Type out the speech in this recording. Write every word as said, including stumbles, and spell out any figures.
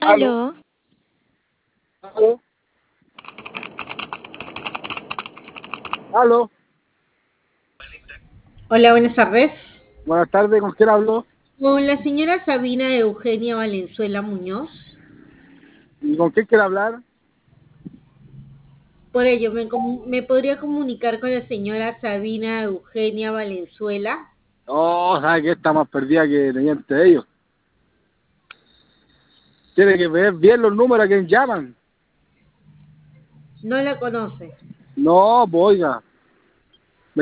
Aló, Aló. aló, aló. Hola, buenas tardes. Buenas tardes, ¿con quién hablo? Con la señora Sabina Eugenia Valenzuela Muñoz. ¿Y con quién quiere hablar? Por ello, ¿me, comu- me podría comunicar con la señora Sabina Eugenia Valenzuela? Oh, sabe que está más perdida que teniente de ellos. Tiene que ver bien los números a quien llaman. No la conoce. No, pues oiga,